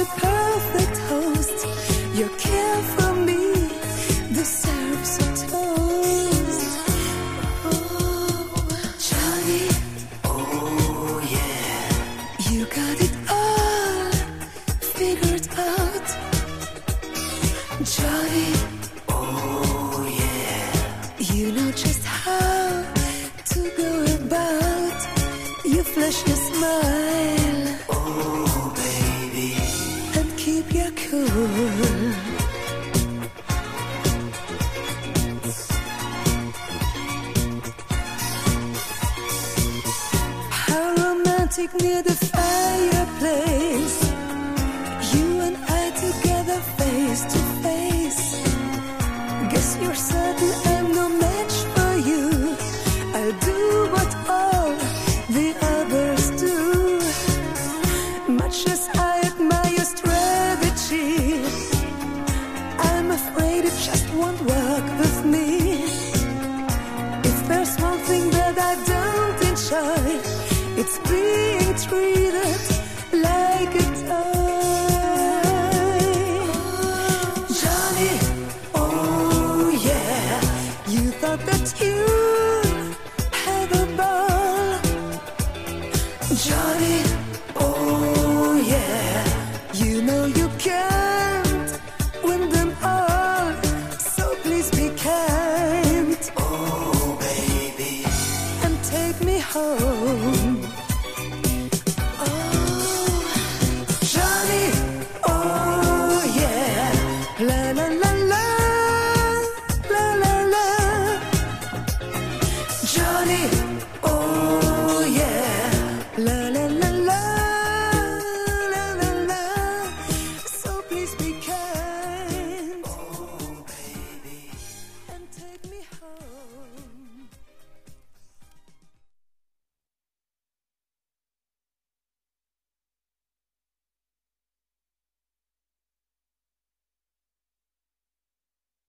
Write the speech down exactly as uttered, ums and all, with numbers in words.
the perfect host. Your care for me deserves a toast. Oh, Johnny, Oh yeah, you got it all figured out. Johnny, oh yeah, you know just how to go about. You flash your smile oh baby, and keep your cool. How romantic near the fireplace, you and I together face to face. Guess you're certain I'm no match for you. I'll do what all the others do. Much as I admire your strategy, I'm afraid it just won't work with me. If there's one thing that I don't enjoy, it's being treated like a toy. Johnny, oh yeah, you thought that you had a ball. Johnny, oh yeah, you know you can't win them all. So please be kind oh baby, and take me home. Oh, Johnny, oh yeah, la la la la, la la la. Johnny,